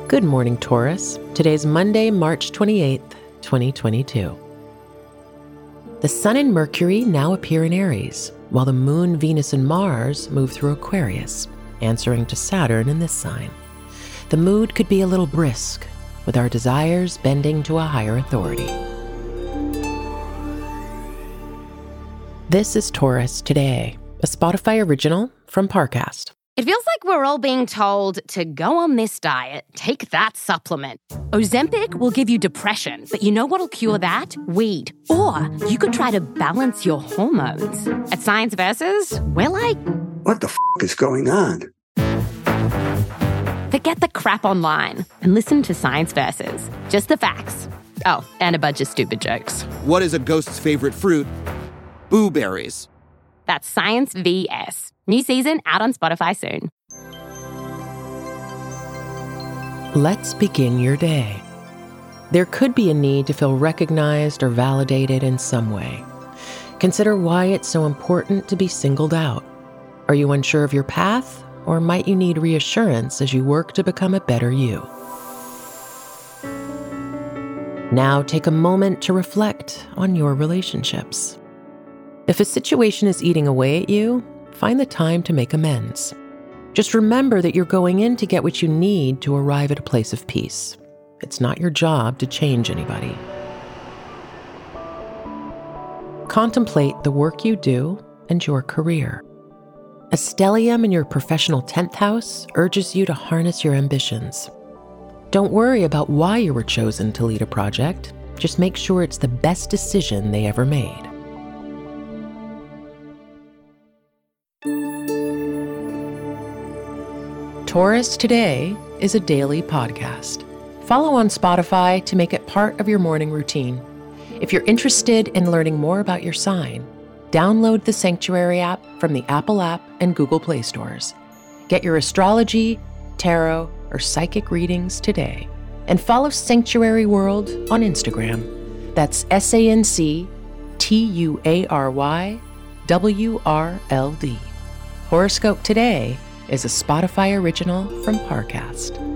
Good morning, Taurus. Today's Monday, March 28th, 2022. The Sun and Mercury now appear in Aries, while the Moon, Venus, and Mars move through Aquarius, answering to Saturn in this sign. The mood could be a little brisk, with our desires bending to a higher authority. This is Taurus Today, a Spotify original from Parcast. It feels like we're all being told to go on this diet, take that supplement. Ozempic will give you depression, but you know what'll cure that? Weed. Or you could try to balance your hormones. At Science Versus, we're like, what the is going on? Forget the crap online and listen to Science Versus. Just the facts. Oh, and a bunch of stupid jokes. What is a ghost's favorite fruit? Blueberries. That's Science VS. New season out on Spotify soon. Let's begin your day. There could be a need to feel recognized or validated in some way. Consider why it's so important to be singled out. Are you unsure of your path, or might you need reassurance as you work to become a better you? Now take a moment to reflect on your relationships. If a situation is eating away at you, find the time to make amends. Just remember that you're going in to get what you need to arrive at a place of peace. It's not your job to change anybody. Contemplate the work you do and your career. A stellium in your professional 10th house urges you to harness your ambitions. Don't worry about why you were chosen to lead a project. Just make sure it's the best decision they ever made. Taurus Today is a daily podcast. Follow on Spotify to make it part of your morning routine. If you're interested in learning more about your sign, download the Sanctuary app from the Apple app and Google Play stores. Get your astrology, tarot, or psychic readings today. And follow Sanctuary World on Instagram. That's SANCTUARYWRLD. Horoscope Today is a Spotify original from Parcast.